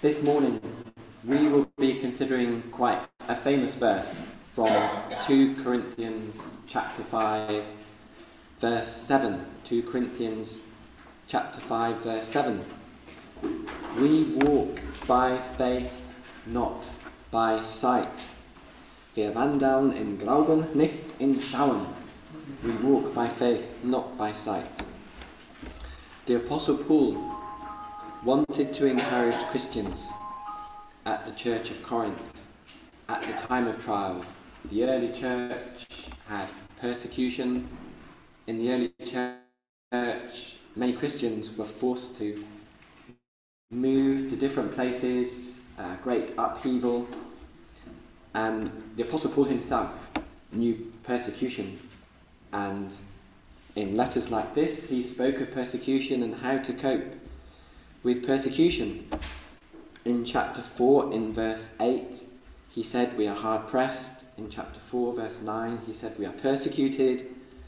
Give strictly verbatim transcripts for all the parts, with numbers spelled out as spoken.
This morning we will be considering quite a famous verse from two Corinthians chapter five verse seven. two Corinthians chapter five verse seven. We walk by faith, not by sight. Wir wandeln im Glauben, nicht im Schauen. We walk by faith, not by sight. The Apostle Paul wanted to encourage Christians at the Church of Corinth at the time of trials. The early church had persecution. In the early church, many Christians were forced to move to different places, uh, great upheaval, and the Apostle Paul himself knew persecution, and in letters like this he spoke of persecution and how to cope with persecution. In chapter four, in verse eight, he said we are hard pressed. In chapter four, verse nine, he said we are persecuted.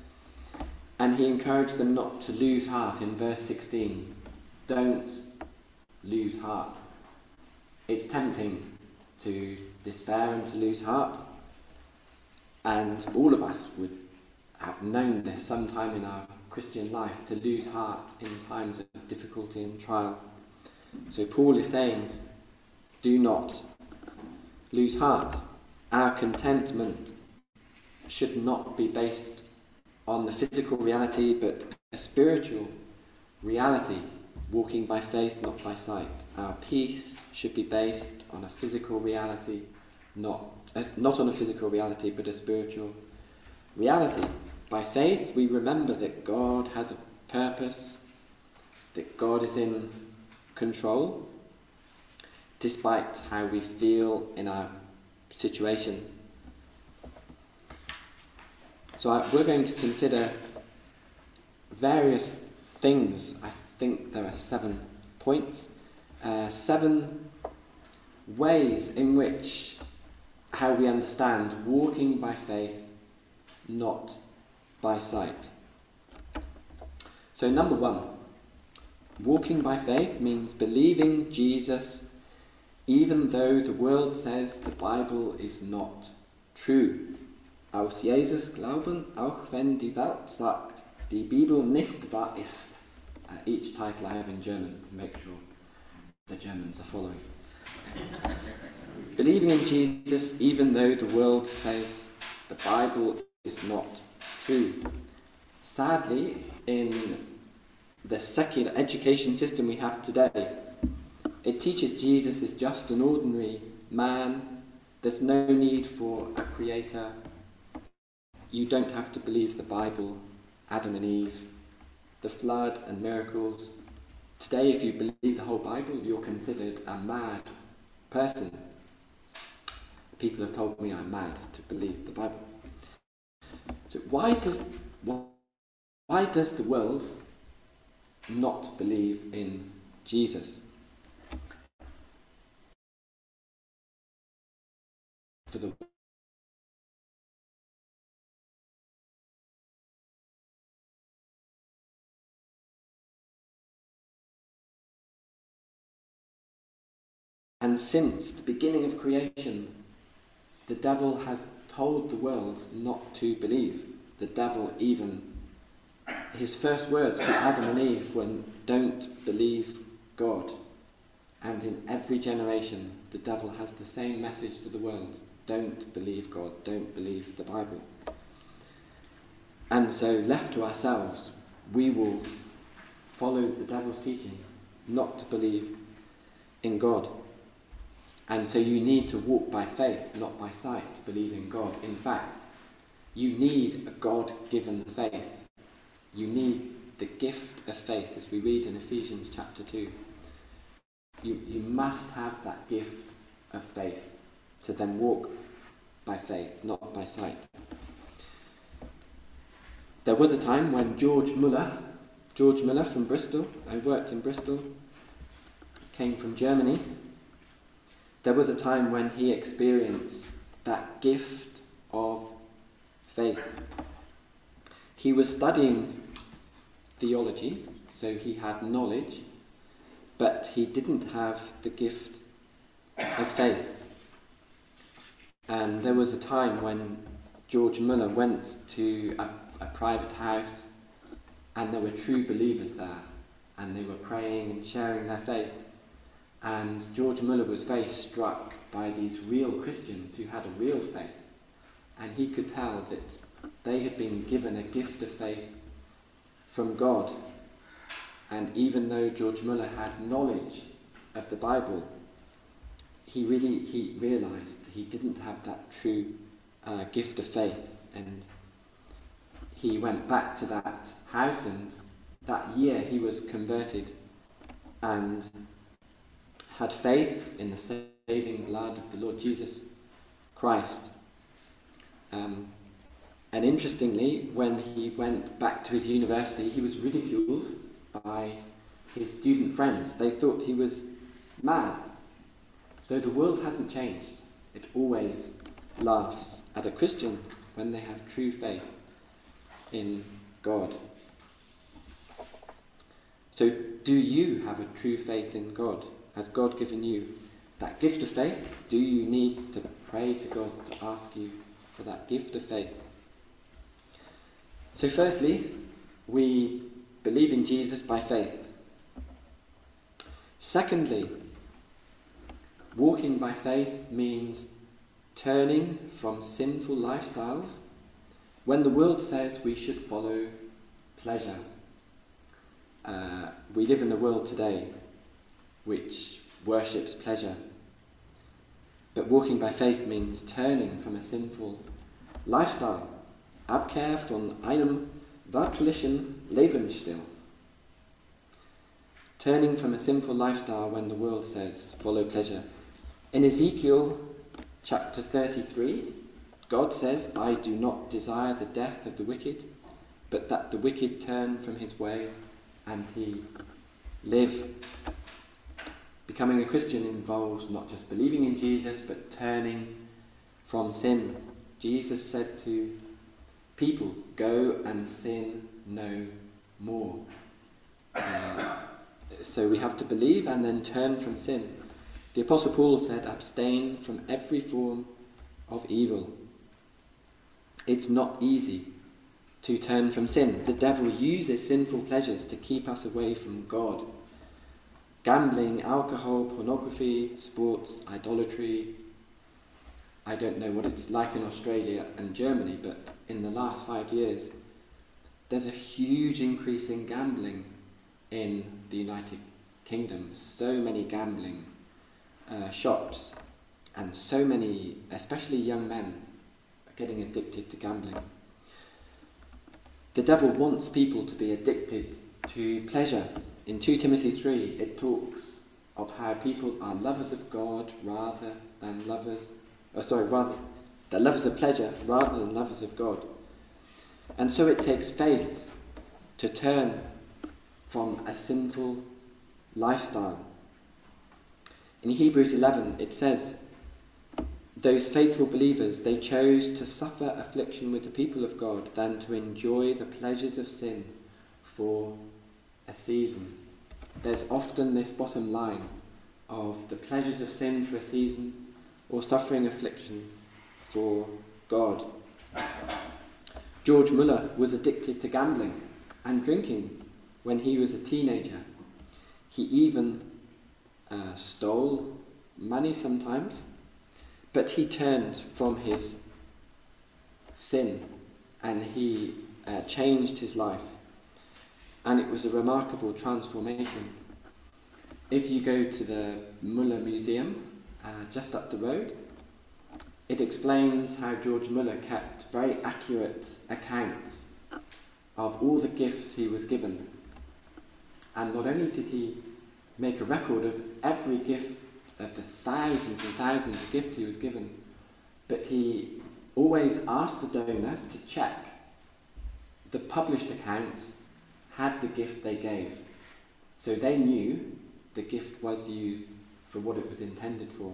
And he encouraged them not to lose heart in verse sixteen. Don't lose heart. It's tempting to despair and to lose heart. And all of us would have known this sometime in our Christian life, to lose heart in times of difficulty and trial. So Paul is saying, do not lose heart. Our contentment should not be based on the physical reality, but a spiritual reality, walking by faith, not by sight. Our peace should be based on a physical reality, not, not on a physical reality, but a spiritual reality. By faith, we remember that God has a purpose, that God is in control, despite how we feel in our situation. So I, we're going to consider various things. I think there are seven points, uh, seven ways in which how we understand walking by faith, not by sight. So number one, walking by faith means believing Jesus even though the world says the Bible is not true. Aus Jesus glauben, auch wenn die Welt sagt, die Bibel nicht wahr ist. Uh, each title I have in German to make sure the Germans are following. Believing in Jesus even though the world says the Bible is not true. Sadly, in the secular education system we have today, it teaches Jesus is just an ordinary man. There's no need for a creator. You don't have to believe the Bible, Adam and Eve, the flood and miracles. Today, if you believe the whole Bible, you're considered a mad person. People have told me I'm mad to believe the Bible. So why does why does the world not believe in Jesus? For the and since the beginning of creation, the devil has told the world not to believe. The devil even, his first words to Adam and Eve were, don't believe God. And in every generation, the devil has the same message to the world. Don't believe God, don't believe the Bible. And so, left to ourselves, we will follow the devil's teaching, not to believe in God. And so you need to walk by faith, not by sight, to believe in God. In fact, you need a God-given faith. You need the gift of faith, as we read in Ephesians chapter two. You, you must have that gift of faith to then walk by faith, not by sight. There was a time when George Muller, George Muller from Bristol, I worked in Bristol, came from Germany. There was a time when he experienced that gift of faith. He was studying theology, so he had knowledge, but he didn't have the gift of faith. And there was a time when George Muller went to a, a private house, and there were true believers there, and they were praying and sharing their faith. And George Muller was very struck by these real Christians who had a real faith, and he could tell that they had been given a gift of faith from God. And even though George Muller had knowledge of the Bible, he really he realised he didn't have that true uh, gift of faith. And he went back to that house, and that year he was converted and had faith in the saving blood of the Lord Jesus Christ. Um, and interestingly, when he went back to his university, he was ridiculed by his student friends. They thought he was mad. So the world hasn't changed. It always laughs at a Christian when they have true faith in God. So do you have a true faith in God? Has God given you that gift of faith? Do you need to pray to God to ask you for that gift of faith? So firstly, we believe in Jesus by faith. Secondly, walking by faith means turning from sinful lifestyles when the world says we should follow pleasure. Uh, we live in a world today which worships pleasure. But walking by faith means turning from a sinful lifestyle. Abkehr von einem weltlichen Lebensstil. Turning from a sinful lifestyle when the world says follow pleasure. In Ezekiel chapter thirty-three, God says, I do not desire the death of the wicked, but that the wicked turn from his way and he live. Becoming a Christian involves not just believing in Jesus, but turning from sin. Jesus said to people, go and sin no more. Uh, so we have to believe and then turn from sin. The Apostle Paul said, abstain from every form of evil. It's not easy to turn from sin. The devil uses sinful pleasures to keep us away from God. Gambling, alcohol, pornography, sports, idolatry. I don't know what it's like in Australia and Germany, but in the last five years, there's a huge increase in gambling in the United Kingdom. So many gambling uh, shops, and so many, especially young men, are getting addicted to gambling. The devil wants people to be addicted to pleasure. In Second Timothy three, it talks of how people are lovers of God rather than lovers, oh sorry, rather, they're lovers of pleasure rather than lovers of God. And so it takes faith to turn from a sinful lifestyle. In Hebrews eleven, it says, those faithful believers, they chose to suffer affliction with the people of God than to enjoy the pleasures of sin for a season. There's often this bottom line of the pleasures of sin for a season or suffering affliction for God. George Muller was addicted to gambling and drinking when he was a teenager. He even uh, stole money sometimes, but he turned from his sin and he uh, changed his life. And it was a remarkable transformation. If you go to the Muller Museum, uh, just up the road, it explains how George Muller kept very accurate accounts of all the gifts he was given. And not only did he make a record of every gift, of the thousands and thousands of gifts he was given, but he always asked the donor to check the published accounts had the gift they gave. So they knew the gift was used for what it was intended for.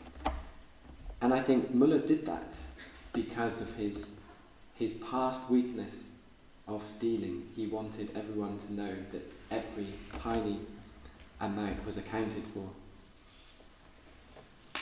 And I think Muller did that because of his, his past weakness of stealing. He wanted everyone to know that every tiny amount was accounted for.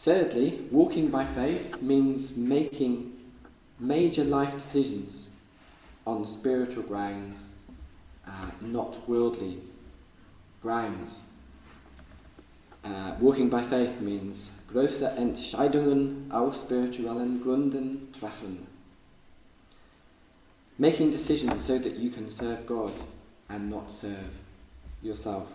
Thirdly, walking by faith means making major life decisions on spiritual grounds, uh, not worldly grounds. Uh, walking by faith means große Entscheidungen auf spirituellen Gründen treffen. Making decisions so that you can serve God and not serve yourself.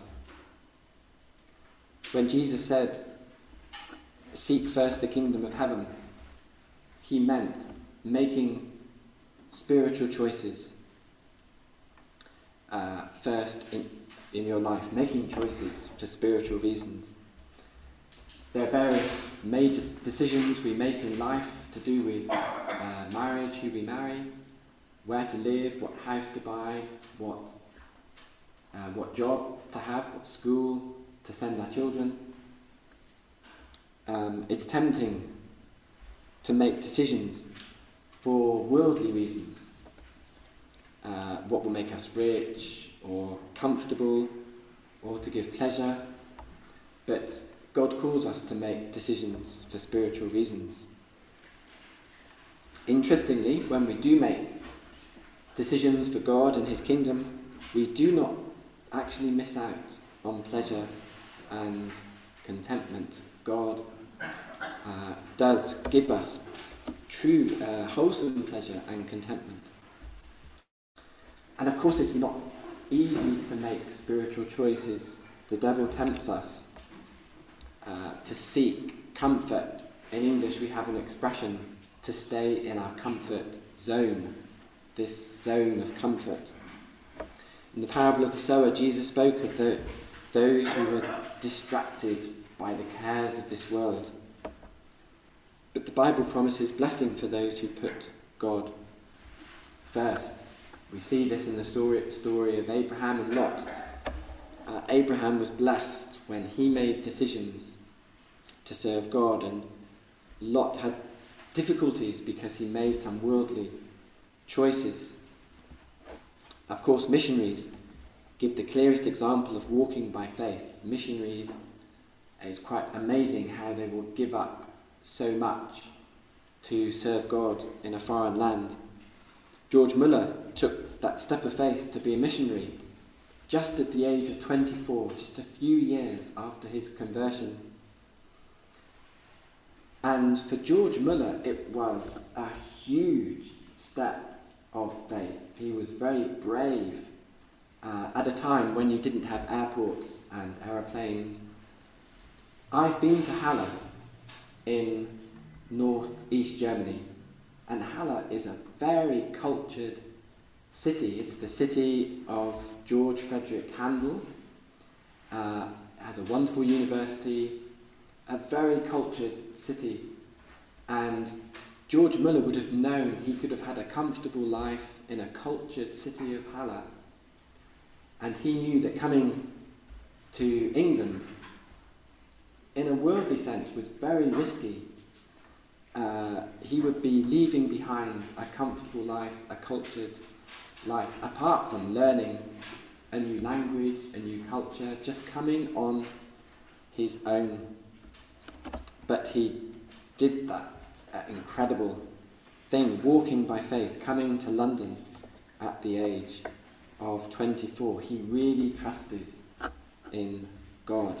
When Jesus said, "Seek first the kingdom of heaven," he meant making spiritual choices uh, first in, in your life, making choices for spiritual reasons. There are various major decisions we make in life to do with uh, marriage, who we marry, where to live, what house to buy, what, uh, what job to have, what school to send our children. Um, it's tempting to make decisions for worldly reasons. Uh, what will make us rich or comfortable or to give pleasure. But God calls us to make decisions for spiritual reasons. Interestingly, when we do make decisions for God and his kingdom, we do not actually miss out on pleasure and contentment. God uh, does give us true, uh, wholesome pleasure and contentment. And of course it's not easy to make spiritual choices. The devil tempts us uh, to seek comfort. In English we have an expression, to stay in our comfort zone, this zone of comfort. In the parable of the sower, Jesus spoke of the, those who were distracted by the cares of this world. But the Bible promises blessing for those who put God first. We see this in the story, story of Abraham and Lot. Uh, Abraham was blessed when he made decisions to serve God, and Lot had difficulties because he made some worldly choices. Of course, missionaries give the clearest example of walking by faith. Missionaries, it's quite amazing how they will give up so much to serve God in a foreign land. George Muller took that step of faith to be a missionary just at the age of twenty-four, just a few years after his conversion. And for George Muller, it was a huge step of faith. He was very brave uh, at a time when you didn't have airports and aeroplanes. I've been to Halle in northeast Germany, and Halle is a very cultured city. It's the city of George Frederick Handel. Uh, has a wonderful university, a very cultured city, and George Muller would have known he could have had a comfortable life in a cultured city of Halle, and he knew that coming to England in a worldly sense was very risky. Uh, he would be leaving behind a comfortable life, a cultured life, apart from learning a new language, a new culture, just coming on his own. But he did that uh, incredible thing, walking by faith, coming to London at the age of twenty-four. He really trusted in God.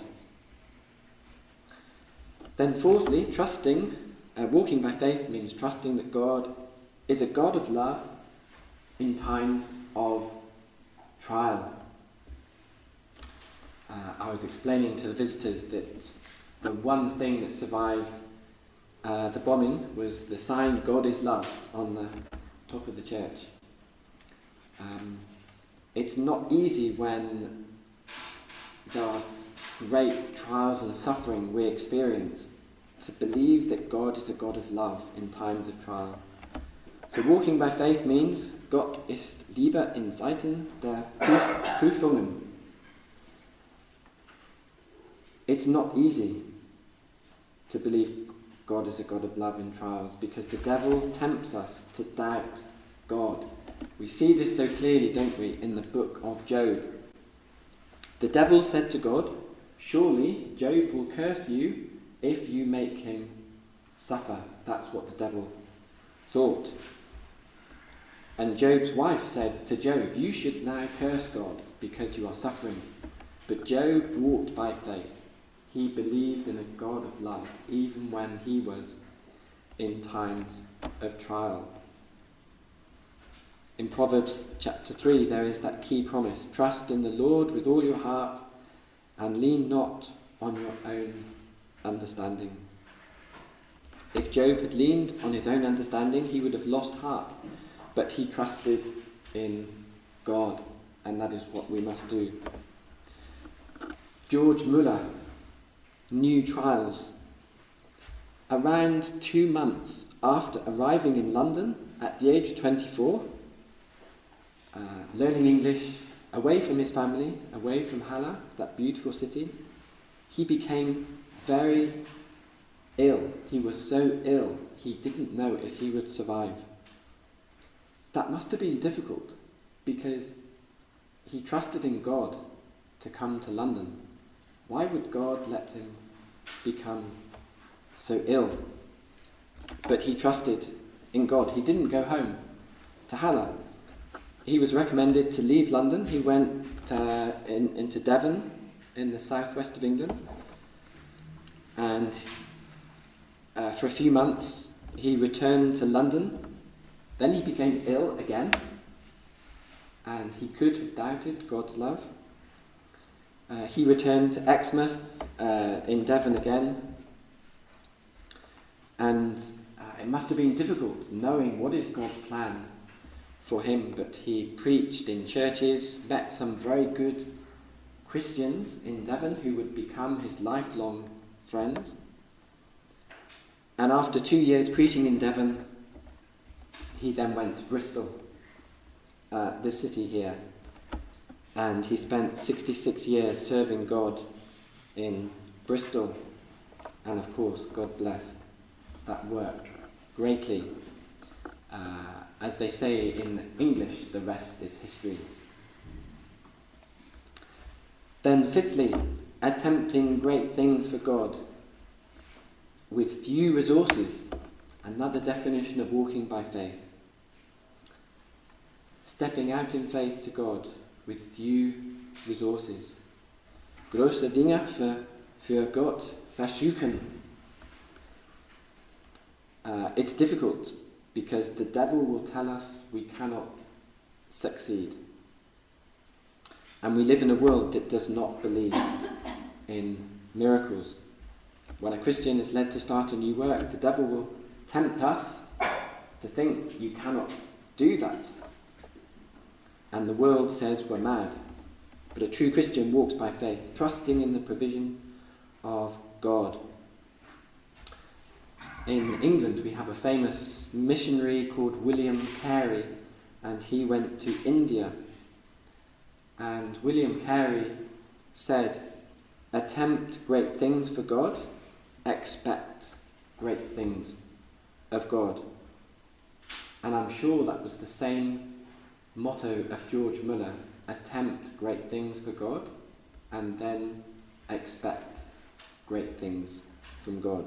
Then fourthly, trusting, uh, walking by faith means trusting that God is a God of love in times of trial. Uh, I was explaining to the visitors that the one thing that survived uh, the bombing was the sign "God is love" on the top of the church. Um, it's not easy when there are great trials and suffering we experience to believe that God is a God of love in times of trial. So walking by faith means Gott ist Liebe in Zeiten der Prüfungen. It's not easy to believe God is a God of love in trials because the devil tempts us to doubt God. We see this so clearly, don't we, in the book of Job. The devil said to God, "Surely Job will curse you if you make him suffer. That's what the devil thought. And Job's wife said to Job, you should now curse God because you are suffering. But Job walked by faith. He believed in a God of life, even when he was in times of trial. In Proverbs chapter three, there is that key promise: trust in the Lord with all your heart and lean not on your own understanding. If Job had leaned on his own understanding, he would have lost heart, but he trusted in God, and that is what we must do. George Muller knew trials. Around two months after arriving in London at the age of twenty-four, uh, learning English away from his family, away from Halle, that beautiful city, he became very ill. He was so ill, he didn't know if he would survive. That must have been difficult, because he trusted in God to come to London. Why would God let him become so ill? But he trusted in God. He didn't go home to Halle. He was recommended to leave London. He went uh, in, into Devon in the southwest of England. And uh, for a few months he returned to London. Then he became ill again. And he could have doubted God's love. Uh, he returned to Exmouth uh, in Devon again. And uh, it must have been difficult knowing what is God's plan for him, but he preached in churches, met some very good Christians in Devon who would become his lifelong friends. And after two years preaching in Devon, he then went to Bristol, uh, the city here, and he spent sixty-six years serving God in Bristol, and of course God blessed that work greatly. Uh, as they say in English, the rest is history. Then fifthly, attempting great things for God with few resources, another definition of walking by faith. Stepping out in faith to God with few resources. Große Dinge für, für Gott versuchen. Uh, it's difficult because the devil will tell us we cannot succeed. And we live in a world that does not believe in miracles. When a Christian is led to start a new work, the devil will tempt us to think you cannot do that. And the world says we're mad. But a true Christian walks by faith, trusting in the provision of God. In England, we have a famous missionary called William Carey, and he went to India. And William Carey said, attempt great things for God, expect great things of God. And I'm sure that was the same motto of George Muller: attempt great things for God, and then expect great things from God.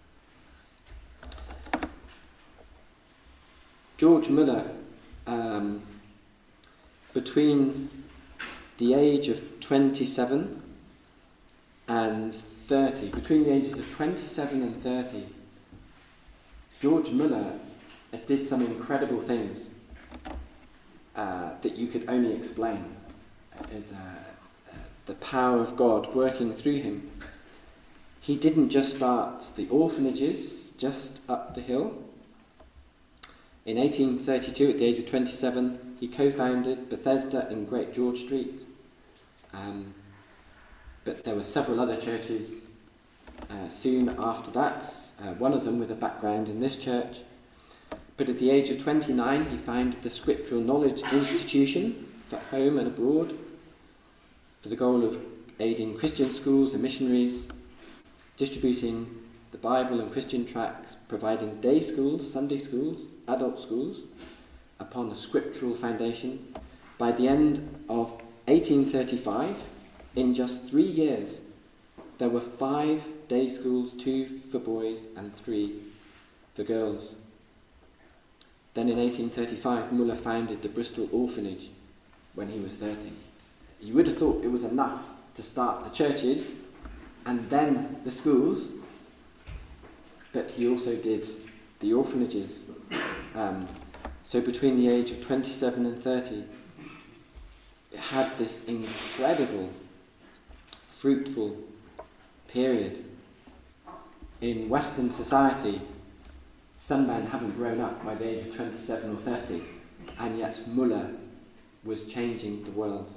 George Muller, um, between the age of twenty-seven and thirty, between the ages of twenty-seven and thirty, George Muller did some incredible things uh, that you could only explain as uh, uh, the power of God working through him. He didn't just start the orphanages just up the hill. In eighteen thirty-two, at the age of twenty-seven, he co-founded Bethesda in Great George Street. Um, but there were several other churches uh, soon after that, uh, one of them with a background in this church. But at the age of twenty-nine, he founded the Scriptural Knowledge Institution for home and abroad, for the goal of aiding Christian schools and missionaries, distributing the Bible and Christian tracts, providing day schools, Sunday schools, adult schools, upon a scriptural foundation. By the end of eighteen thirty-five, in just three years, there were five day schools, two for boys and three for girls. Then in eighteen thirty-five, Muller founded the Bristol Orphanage when he was thirty. You would have thought it was enough to start the churches and then the schools, but he also did the orphanages. Um, so between the age of twenty-seven and thirty, it had this incredible, fruitful period. In Western society, some men haven't grown up by the age of twenty-seven or thirty, and yet Muller was changing the world.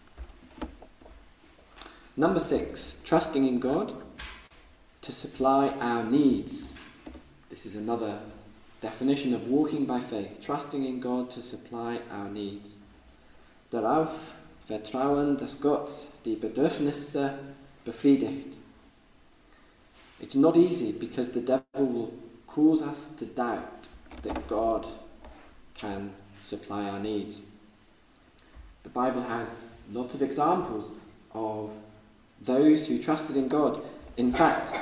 Number six, trusting in God to supply our needs. This is another definition of walking by faith, trusting in God to supply our needs. Darauf vertrauen, dass Gott die Bedürfnisse befriedigt. It's not easy because the devil will cause us to doubt that God can supply our needs. The Bible has lots of examples of those who trusted in God. In fact,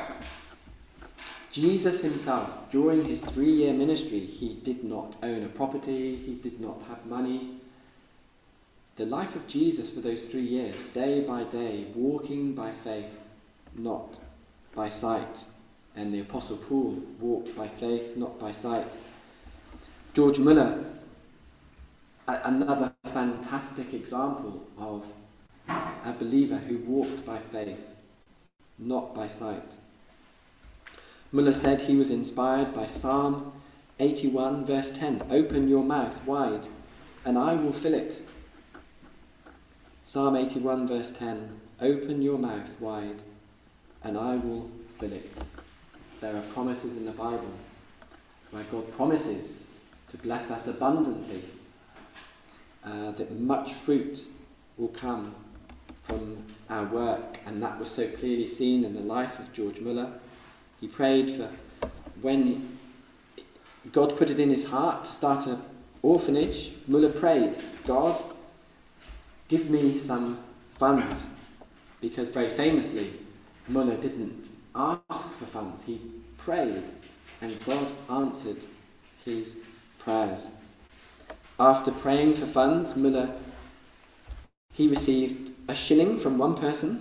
Jesus himself, during his three-year ministry, he did not own a property, he did not have money. The life of Jesus for those three years, day by day, walking by faith, not by sight. And the Apostle Paul walked by faith, not by sight. George Muller, a- another fantastic example of a believer who walked by faith, not by sight. Muller said he was inspired by Psalm eighty-one verse ten, "Open your mouth wide, and I will fill it." Psalm eighty-one verse ten, "Open your mouth wide, and I will fill it." There are promises in the Bible where God promises to bless us abundantly, uh, that much fruit will come from our work, and that was so clearly seen in the life of George Muller. He prayed for, when God put it in his heart to start an orphanage, Muller prayed, "God, give me some funds," because very famously, Muller didn't ask for funds, he prayed, and God answered his prayers. After praying for funds, Muller, he received a shilling from one person,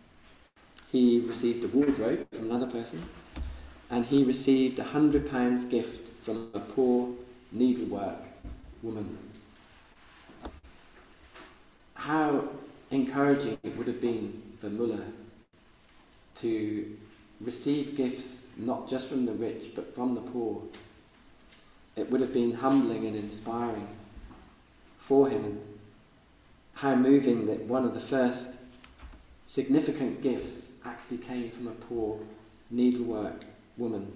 he received a wardrobe from another person, and he received a hundred pounds gift from a poor needlework woman. How encouraging it would have been for Muller to receive gifts not just from the rich but from the poor. It would have been humbling and inspiring for him, and how moving that one of the first significant gifts actually came from a poor needlework woman.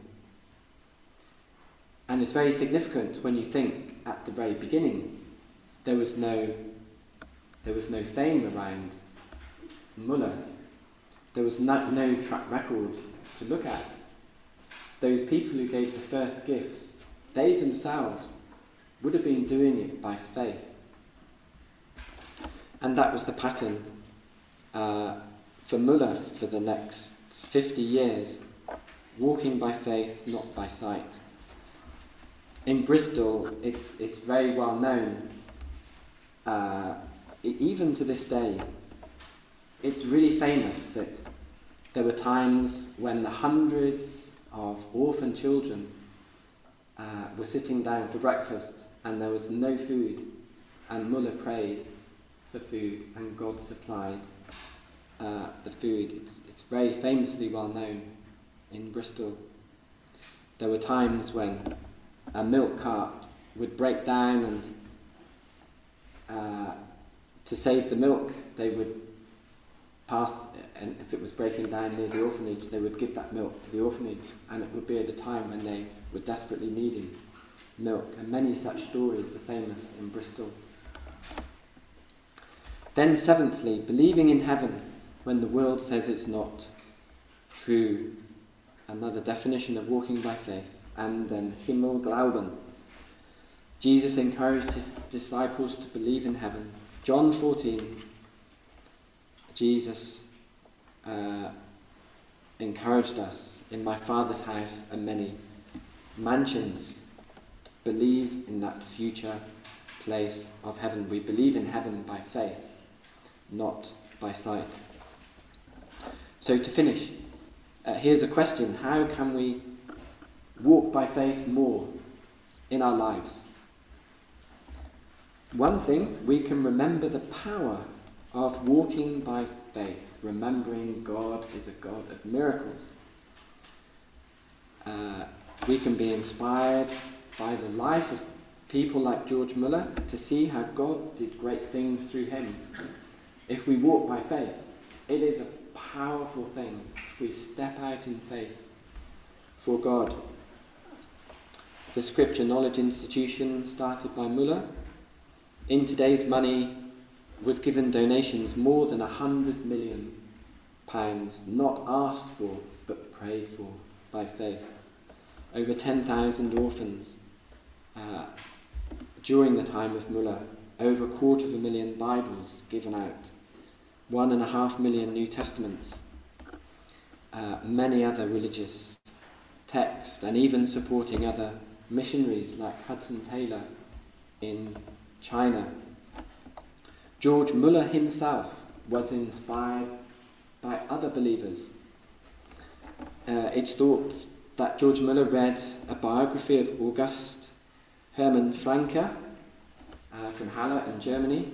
And it's very significant when you think at the very beginning there was no there was no fame around Muller. There was no, no track record to look at. Those people who gave the first gifts, they themselves would have been doing it by faith. And that was the pattern uh, for Muller for the next fifty years, walking by faith, not by sight. In Bristol, it's, it's very well known, uh, even to this day, it's really famous that there were times when the hundreds of orphan children uh, were sitting down for breakfast and there was no food, and Muller prayed for food and God supplied uh, the food. It's, it's very famously well known in Bristol. There were times when a milk cart would break down, and uh, to save the milk they would pass, and if it was breaking down near the orphanage, they would give that milk to the orphanage, and it would be at a time when they were desperately needing milk. And many such stories are famous in Bristol. Then seventhly, believing in heaven when the world says it's not true. Another definition of walking by faith. And then Himmelglauben. Jesus encouraged his disciples to believe in heaven. John fourteen, Jesus uh, encouraged us. In my Father's house are many mansions. Believe in that future place of heaven. We believe in heaven by faith, not by sight. So to finish, uh, here's a question. How can we walk by faith more in our lives? One thing, we can remember the power of walking by faith, remembering God is a God of miracles. Uh, we can be inspired by the life of people like George Muller to see how God did great things through him. If we walk by faith, it is a powerful thing if we step out in faith for God. The Scripture Knowledge Institution, started by Muller, in today's money was given donations more than a hundred million pounds, not asked for but prayed for by faith. Over ten thousand orphans uh, during the time of Muller, over a quarter of a million Bibles given out, one and a half million New Testaments, uh, many other religious texts, and even supporting other missionaries like Hudson Taylor in China. George Muller himself was inspired by other believers. Uh, it's thought that George Muller read a biography of August Hermann Francke uh, from Halle in Germany.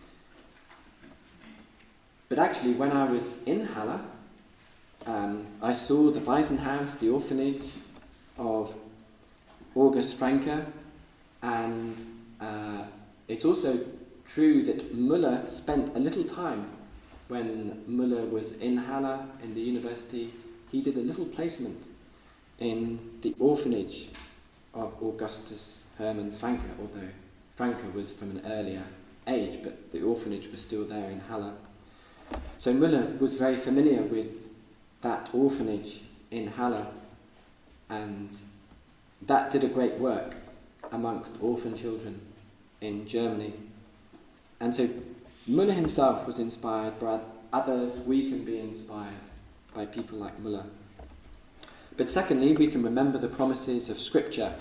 But actually, when I was in Halle, um, I saw the Waisenhaus, the orphanage of August Francke, and uh, it's also true that Muller spent a little time when Muller was in Halle in the university. He did a little placement in the orphanage of Augustus Hermann Francke, although Francke was from an earlier age, but the orphanage was still there in Halle. So Muller was very familiar with that orphanage in Halle, and that did a great work amongst orphan children in Germany. And so Muller himself was inspired by others. We can be inspired by people like Muller. But secondly, we can remember the promises of Scripture.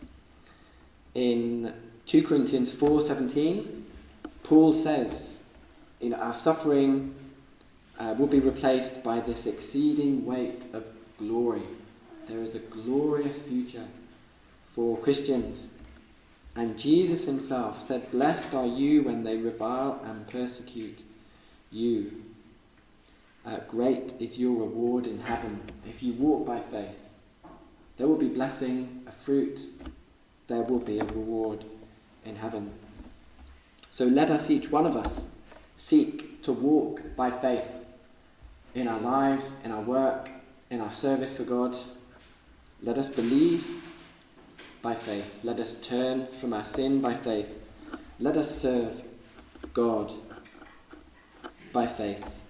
In two Corinthians four seventeen, Paul says, "In our suffering uh, will be replaced by this exceeding weight of glory." There is a glorious future for Christians. And Jesus himself said, "Blessed are you when they revile and persecute you. Uh, great is your reward in heaven." If you walk by faith, there will be blessing, a fruit, there will be a reward in heaven. So let us, each one of us, seek to walk by faith in our lives, in our work, in our service for God. Let us believe by faith. Let us turn from our sin by faith. Let us serve God by faith.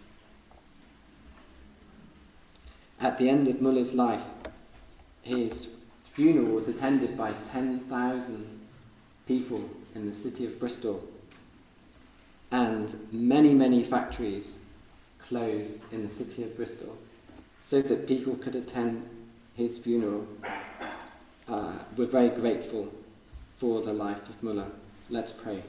At the end of Muller's life, his funeral was attended by ten thousand people in the city of Bristol, and many, many factories closed in the city of Bristol so that people could attend his funeral. Uh, we're very grateful for the life of Muller. Let's pray.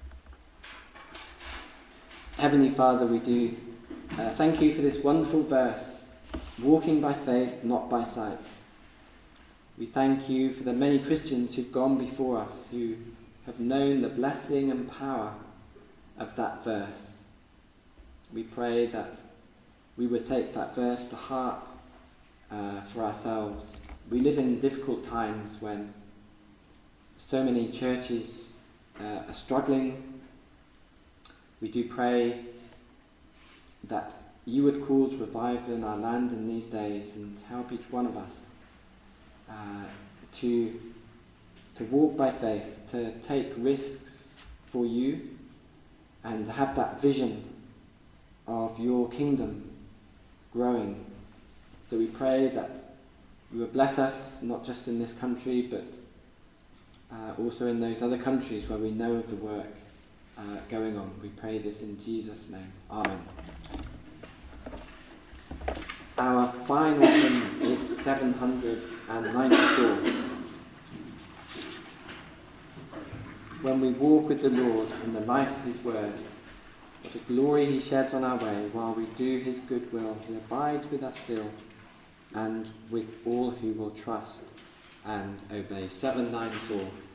Heavenly Father, we do uh, thank you for this wonderful verse, walking by faith, not by sight. We thank you for the many Christians who've gone before us, who have known the blessing and power of that verse. We pray that we would take that verse to heart uh, for ourselves. We live in difficult times when so many churches uh, are struggling. We do pray that you would cause revival in our land in these days and help each one of us uh, to, to walk by faith, to take risks for you, and to have that vision of your kingdom growing. So we pray that you will bless us, not just in this country, but uh, also in those other countries where we know of the work uh, going on. We pray this in Jesus' name. Amen. Our final hymn is seven hundred ninety-four. When we walk with the Lord in the light of his word, what a glory he sheds on our way while we do his good will. He abides with us still, and with all who will trust and obey. seven ninety-four.